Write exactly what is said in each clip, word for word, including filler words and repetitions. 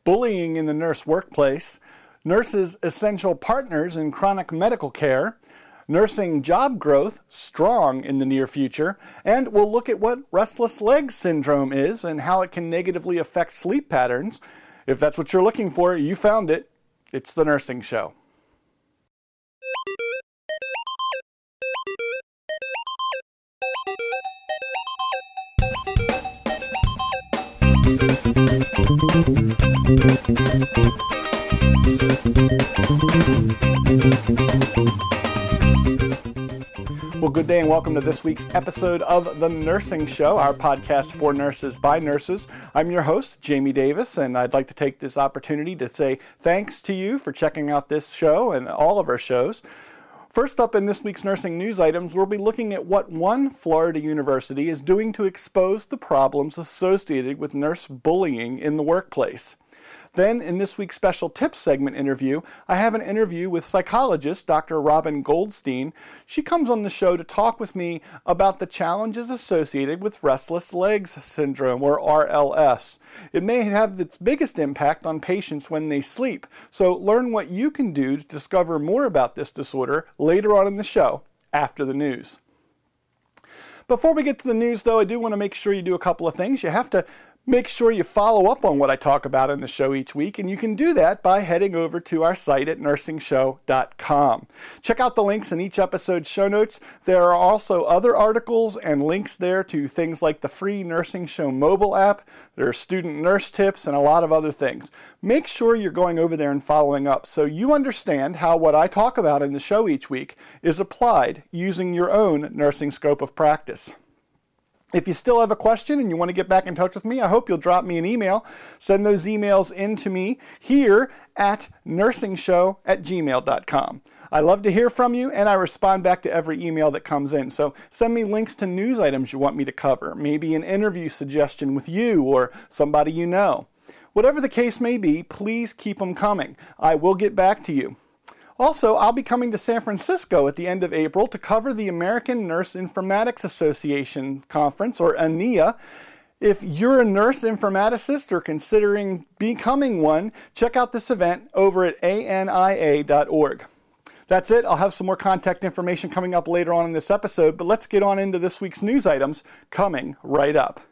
bullying in the nurse workplace, nurses' essential partners in chronic medical care, nursing job growth strong in the near future, and we'll look at what restless legs syndrome is and how it can negatively affect sleep patterns. If that's what you're looking for, you found it. It's The Nursing Show. Well, good day and welcome to this week's episode of The Nursing Show, our podcast for nurses by nurses. I'm your host, Jamie Davis, and I'd like to take this opportunity to say thanks to you for checking out this show and all of our shows. First up in this week's nursing news items, we'll be looking at what one Florida university is doing to expose the problems associated with nurse bullying in the workplace. Then, in this week's special tips segment interview, I have an interview with psychologist Doctor Robin Goldstein. She comes on the show to talk with me about the challenges associated with restless legs syndrome, or R L S. It may have its biggest impact on patients when they sleep, so learn what you can do to discover more about this disorder later on in the show, after the news. Before we get to the news, though, I do want to make sure you do a couple of things. You have to make sure you follow up on what I talk about in the show each week, and you can do that by heading over to our site at nursing show dot com. Check out the links in each episode's show notes. There are also other articles and links there to things like the free Nursing Show mobile app. There are student nurse tips and a lot of other things. Make sure you're going over there and following up so you understand how what I talk about in the show each week is applied using your own nursing scope of practice. If you still have a question and you want to get back in touch with me, I hope you'll drop me an email. Send those emails in to me here at nursing show at gmail dot com. I love to hear from you, and I respond back to every email that comes in. So send me links to news items you want me to cover, maybe an interview suggestion with you or somebody you know. Whatever the case may be, please keep them coming. I will get back to you. Also, I'll be coming to San Francisco at the end of April to cover the American Nurse Informatics Association Conference, or A N I A. If you're a nurse informaticist or considering becoming one, check out this event over at A N I A dot org. That's it. I'll have some more contact information coming up later on in this episode, but let's get on into this week's news items coming right up.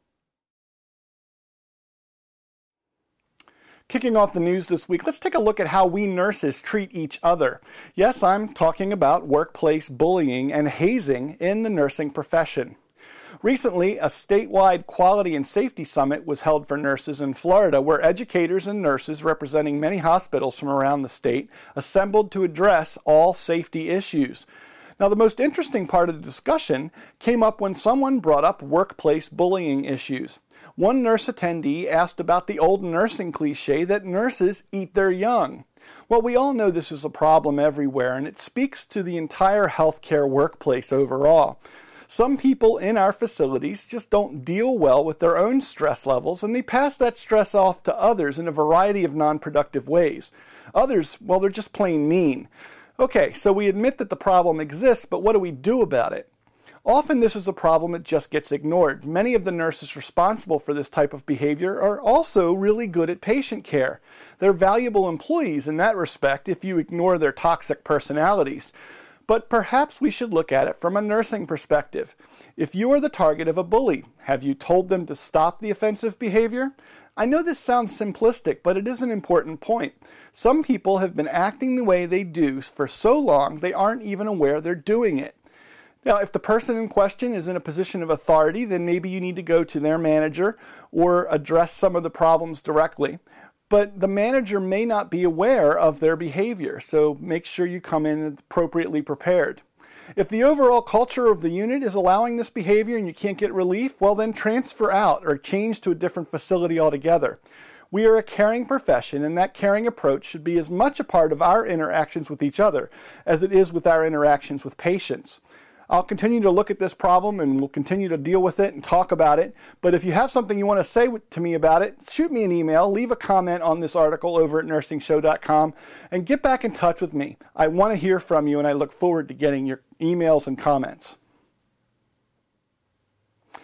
Kicking off the news this week, let's take a look at how we nurses treat each other. Yes, I'm talking about workplace bullying and hazing in the nursing profession. Recently, a statewide quality and safety summit was held for nurses in Florida, where educators and nurses representing many hospitals from around the state assembled to address all safety issues. Now, the most interesting part of the discussion came up when someone brought up workplace bullying issues. One nurse attendee asked about the old nursing cliche that nurses eat their young. Well, we all know this is a problem everywhere, and it speaks to the entire healthcare workplace overall. Some people in our facilities just don't deal well with their own stress levels, and they pass that stress off to others in a variety of non-productive ways. Others, well, they're just plain mean. Okay, so we admit that the problem exists, but what do we do about it? Often this is a problem that just gets ignored. Many of the nurses responsible for this type of behavior are also really good at patient care. They're valuable employees in that respect if you ignore their toxic personalities. But perhaps we should look at it from a nursing perspective. If you are the target of a bully, have you told them to stop the offensive behavior? I know this sounds simplistic, but it is an important point. Some people have been acting the way they do for so long they aren't even aware they're doing it. Now, if the person in question is in a position of authority, then maybe you need to go to their manager or address some of the problems directly. But the manager may not be aware of their behavior, so make sure you come in appropriately prepared. If the overall culture of the unit is allowing this behavior and you can't get relief, well then transfer out or change to a different facility altogether. We are a caring profession, and that caring approach should be as much a part of our interactions with each other as it is with our interactions with patients. I'll continue to look at this problem and we'll continue to deal with it and talk about it. But if you have something you want to say to me about it, shoot me an email, leave a comment on this article over at nursing show dot com, and get back in touch with me. I want to hear from you, and I look forward to getting your emails and comments.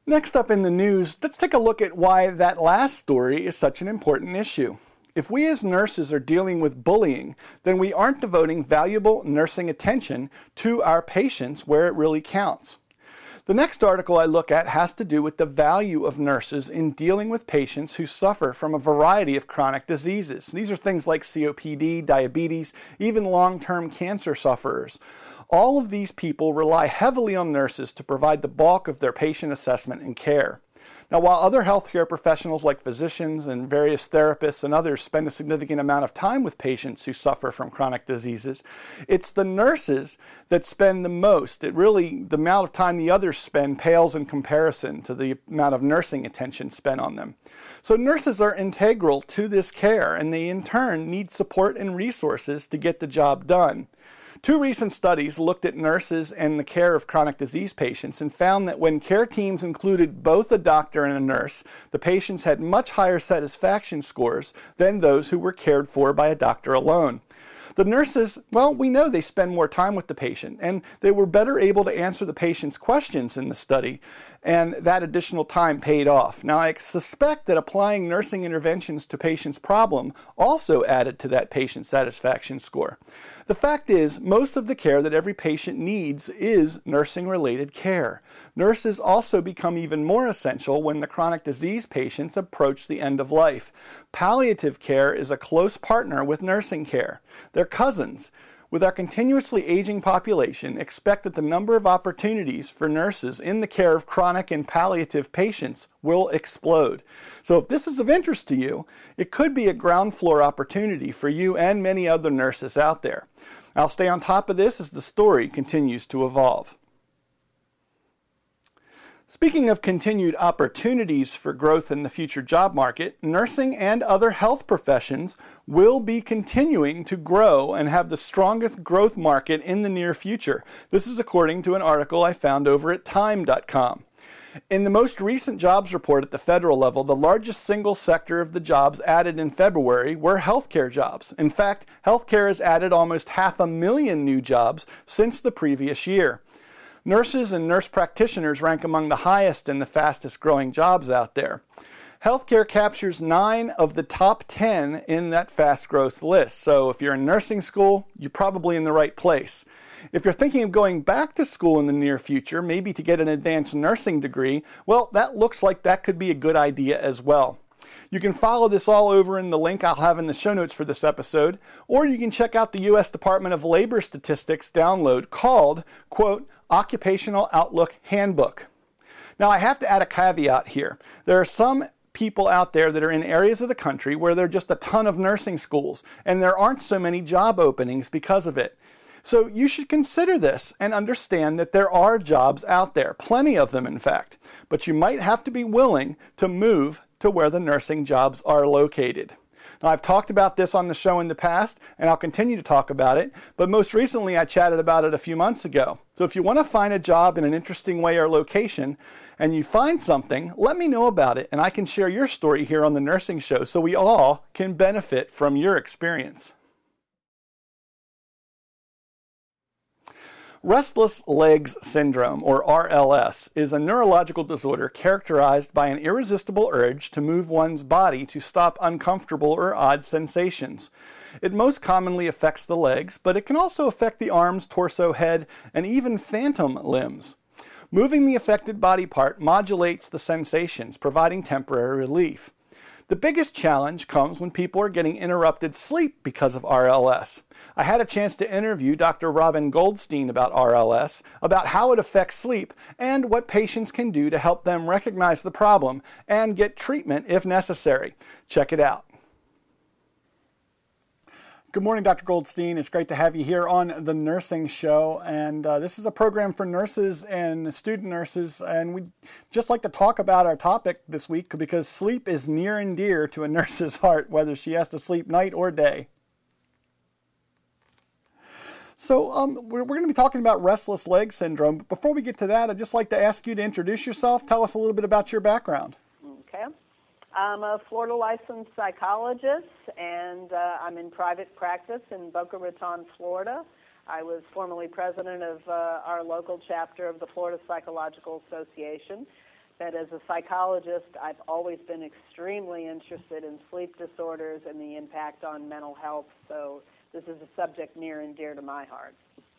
Next up in the news, let's take a look at why that last story is such an important issue. If we as nurses are dealing with bullying, then we aren't devoting valuable nursing attention to our patients where it really counts. The next article I look at has to do with the value of nurses in dealing with patients who suffer from a variety of chronic diseases. These are things like C O P D, diabetes, even long-term cancer sufferers. All of these people rely heavily on nurses to provide the bulk of their patient assessment and care. Now, while other healthcare professionals like physicians and various therapists and others spend a significant amount of time with patients who suffer from chronic diseases, it's the nurses that spend the most. It really, the amount of time the others spend pales in comparison to the amount of nursing attention spent on them. So nurses are integral to this care, and they in turn need support and resources to get the job done. Two recent studies looked at nurses and the care of chronic disease patients and found that when care teams included both a doctor and a nurse, the patients had much higher satisfaction scores than those who were cared for by a doctor alone. The nurses, well, we know they spend more time with the patient, and they were better able to answer the patient's questions in the study, and that additional time paid off. Now, I suspect that applying nursing interventions to patients' problem also added to that patient satisfaction score. The fact is, most of the care that every patient needs is nursing-related care. Nurses also become even more essential when the chronic disease patients approach the end of life. Palliative care is a close partner with nursing care. They're cousins. With our continuously aging population, expect that the number of opportunities for nurses in the care of chronic and palliative patients will explode. So if this is of interest to you, it could be a ground floor opportunity for you and many other nurses out there. I'll stay on top of this as the story continues to evolve. Speaking of continued opportunities for growth in the future job market, nursing and other health professions will be continuing to grow and have the strongest growth market in the near future. This is according to an article I found over at time dot com. In the most recent jobs report at the federal level, the largest single sector of the jobs added in February were healthcare jobs. In fact, healthcare has added almost half a million new jobs since the previous year. Nurses and nurse practitioners rank among the highest and the fastest growing jobs out there. Healthcare captures nine of the top ten in that fast growth list. So if you're in nursing school, you're probably in the right place. If you're thinking of going back to school in the near future, maybe to get an advanced nursing degree, well, that looks like that could be a good idea as well. You can follow this all over in the link I'll have in the show notes for this episode, or you can check out the U S Department of Labor Statistics download called, quote, Occupational Outlook Handbook. Now, I have to add a caveat here. There are some people out there that are in areas of the country where there are just a ton of nursing schools, and there aren't so many job openings because of it. So you should consider this and understand that there are jobs out there, plenty of them in fact, but you might have to be willing to move to where the nursing jobs are located. Now, I've talked about this on the show in the past, and I'll continue to talk about it, but most recently I chatted about it a few months ago. So if you want to find a job in an interesting way or location, and you find something, let me know about it, and I can share your story here on the Nursing Show so we all can benefit from your experience. Restless legs syndrome, or R L S, is a neurological disorder characterized by an irresistible urge to move one's body to stop uncomfortable or odd sensations. It most commonly affects the legs, but it can also affect the arms, torso, head, and even phantom limbs. Moving the affected body part modulates the sensations, providing temporary relief. The biggest challenge comes when people are getting interrupted sleep because of R L S. I had a chance to interview Doctor Robin Goldstein about R L S, about how it affects sleep, and what patients can do to help them recognize the problem and get treatment if necessary. Check it out. Good morning, Doctor Goldstein. It's great to have you here on the Nursing Show. And uh, this is a program for nurses and student nurses. And we'd just like to talk about our topic this week because sleep is near and dear to a nurse's heart, whether she has to sleep night or day. So um, we're, we're going to be talking about restless leg syndrome. But before we get to that, I'd just like to ask you to introduce yourself. Tell us a little bit about your background. Okay. I'm a Florida licensed psychologist, and uh, I'm in private practice in Boca Raton, Florida. I was formerly president of uh, our local chapter of the Florida Psychological Association. But as a psychologist, I've always been extremely interested in sleep disorders and the impact on mental health, so this is a subject near and dear to my heart.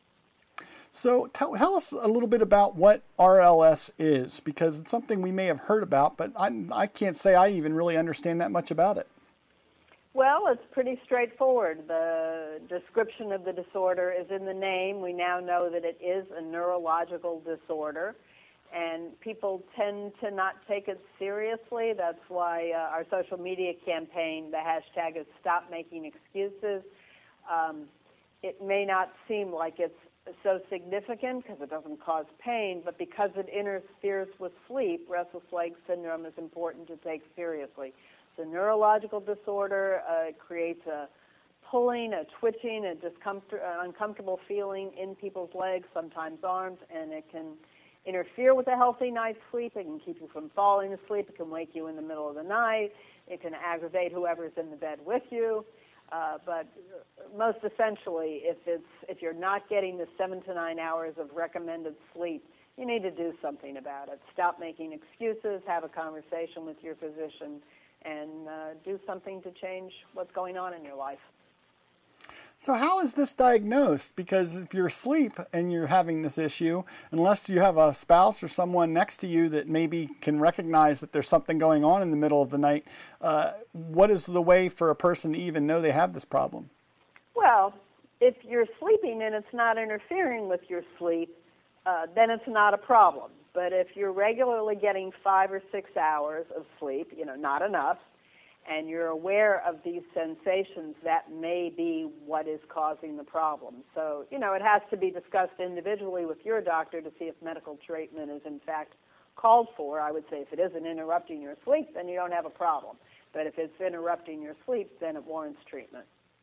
So tell, tell us a little bit about what R L S is, because it's something we may have heard about, but I, I can't say I even really understand that much about it. Well, it's pretty straightforward. The description of the disorder is in the name. We now know that it is a neurological disorder, and people tend to not take it seriously. That's why uh, our social media campaign, the hashtag is Stop Making Excuses. Um, it may not seem like it's so significant because it doesn't cause pain, but because it interferes with sleep, restless leg syndrome is important to take seriously. It's a neurological disorder. Uh, it creates a pulling, a twitching, a discomfort, an uncomfortable feeling in people's legs, sometimes arms, and it can interfere with a healthy night's sleep. It can keep you from falling asleep. It can wake you in the middle of the night. It can aggravate whoever's in the bed with you. Uh, but most essentially, if it's if you're not getting the seven to nine hours of recommended sleep, you need to do something about it. Stop making excuses. Have a conversation with your physician, and uh, do something to change what's going on in your life. So how is this diagnosed? Because if you're asleep and you're having this issue, unless you have a spouse or someone next to you that maybe can recognize that there's something going on in the middle of the night, uh, what is the way for a person to even know they have this problem? Well, if you're sleeping and it's not interfering with your sleep, uh, then it's not a problem. But if you're regularly getting five or six hours of sleep, you know, not enough, and you're aware of these sensations, that may be what is causing the problem. So, you know, it has to be discussed individually with your doctor to see if medical treatment is in fact called for. I would say if it isn't interrupting your sleep, then you don't have a problem. But if it's interrupting your sleep, then it warrants treatment.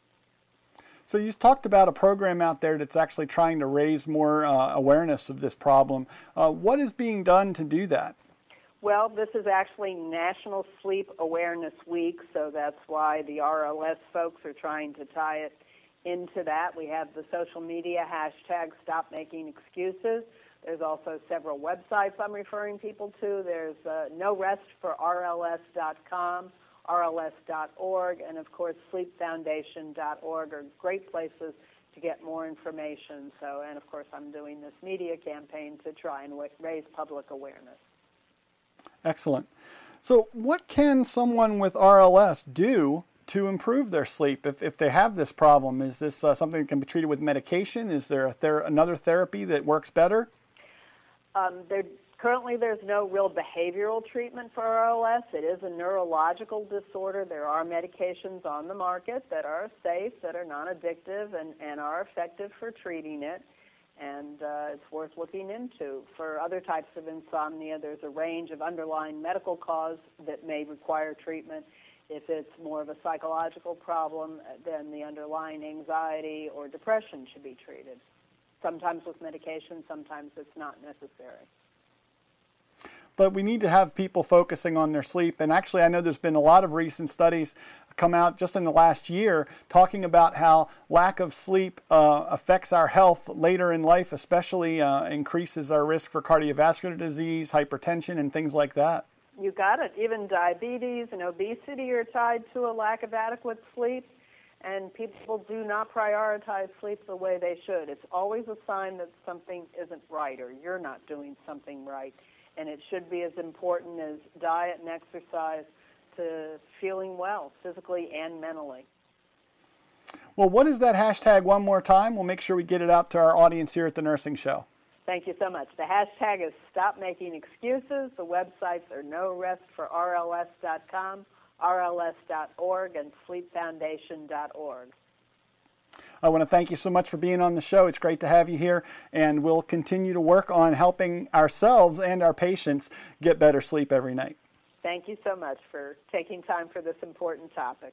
So you talked about a program out there that's actually trying to raise more uh, awareness of this problem. Uh, what is being done to do that? Well, this is actually National Sleep Awareness Week, so that's why the R L S folks are trying to tie it into that. We have the social media hashtag Stop Making Excuses. There's also several websites I'm referring people to. There's uh, no rest for R L S dot com, R L S dot org, and of course sleep foundation dot org are great places to get more information. So, and of course I'm doing this media campaign to try and w- raise public awareness. Excellent. So what can someone with R L S do to improve their sleep if, if they have this problem? Is this uh, something that can be treated with medication? Is there a ther- another therapy that works better? Um, there, currently there's no real behavioral treatment for R L S. It is a neurological disorder. There are medications on the market that are safe, that are non-addictive, and, and are effective for treating it. And uh, it's worth looking into. For other types of insomnia, there's a range of underlying medical cause that may require treatment. If it's more of a psychological problem, then the underlying anxiety or depression should be treated. Sometimes with medication, sometimes it's not necessary. But we need to have people focusing on their sleep. And actually, I know there's been a lot of recent studies come out just in the last year talking about how lack of sleep uh, affects our health later in life, especially uh, increases our risk for cardiovascular disease, hypertension, and things like that. You got it. Even diabetes and obesity are tied to a lack of adequate sleep, and people do not prioritize sleep the way they should. It's always a sign that something isn't right or you're not doing something right. And it should be as important as diet and exercise to feeling well, physically and mentally. Well, what is that hashtag one more time? We'll make sure we get it out to our audience here at the Nursing Show. Thank you so much. The hashtag is Stop Making Excuses. The websites are no rest for R L S dot com, R L S dot org, and sleep foundation dot org. I want to thank you so much for being on the show. It's great to have you here, and we'll continue to work on helping ourselves and our patients get better sleep every night. Thank you so much for taking time for this important topic.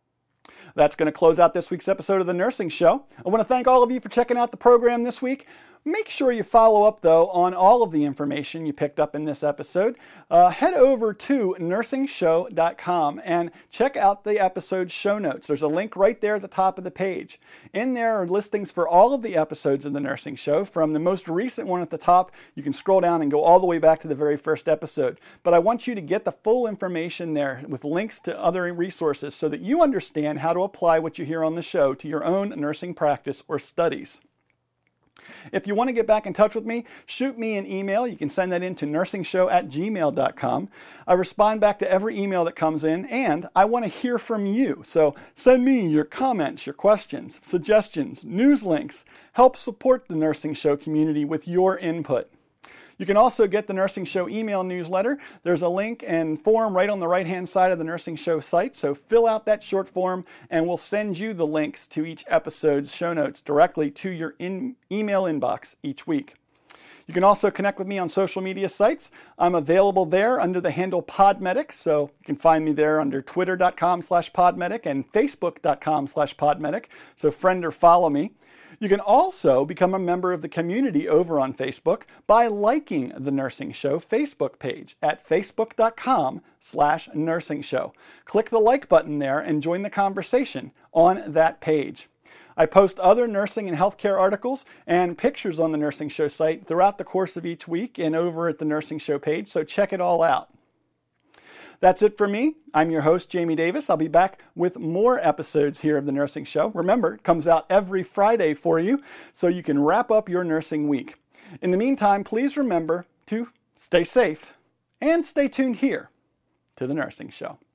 That's going to close out this week's episode of The Nursing Show. I want to thank all of you for checking out the program this week. Make sure you follow up, though, on all of the information you picked up in this episode. Uh, head over to nursing show dot com and check out the episode's show notes. There's a link right there at the top of the page. In there are listings for all of the episodes of The Nursing Show. From the most recent one at the top, you can scroll down and go all the way back to the very first episode. But I want you to get the full information there with links to other resources so that you understand how to apply what you hear on the show to your own nursing practice or studies. If you want to get back in touch with me, shoot me an email. You can send that in to nursing show at gmail dot com. I respond back to every email that comes in, and I want to hear from you. So send me your comments, your questions, suggestions, news links. Help support the Nursing Show community with your input. You can also get the Nursing Show email newsletter. There's a link and form right on the right-hand side of the Nursing Show site, so fill out that short form and we'll send you the links to each episode's show notes directly to your in email inbox each week. You can also connect with me on social media sites. I'm available there under the handle Podmedic, so you can find me there under twitter dot com slash podmedic and facebook dot com slash podmedic, so friend or follow me. You can also become a member of the community over on Facebook by liking the Nursing Show Facebook page at facebook dot com slash nursing show. Click the like button there and join the conversation on that page. I post other nursing and healthcare articles and pictures on the Nursing Show site throughout the course of each week and over at the Nursing Show page, so check it all out. That's it for me. I'm your host, Jamie Davis. I'll be back with more episodes here of The Nursing Show. Remember, it comes out every Friday for you, so you can wrap up your nursing week. In the meantime, please remember to stay safe and stay tuned here to The Nursing Show.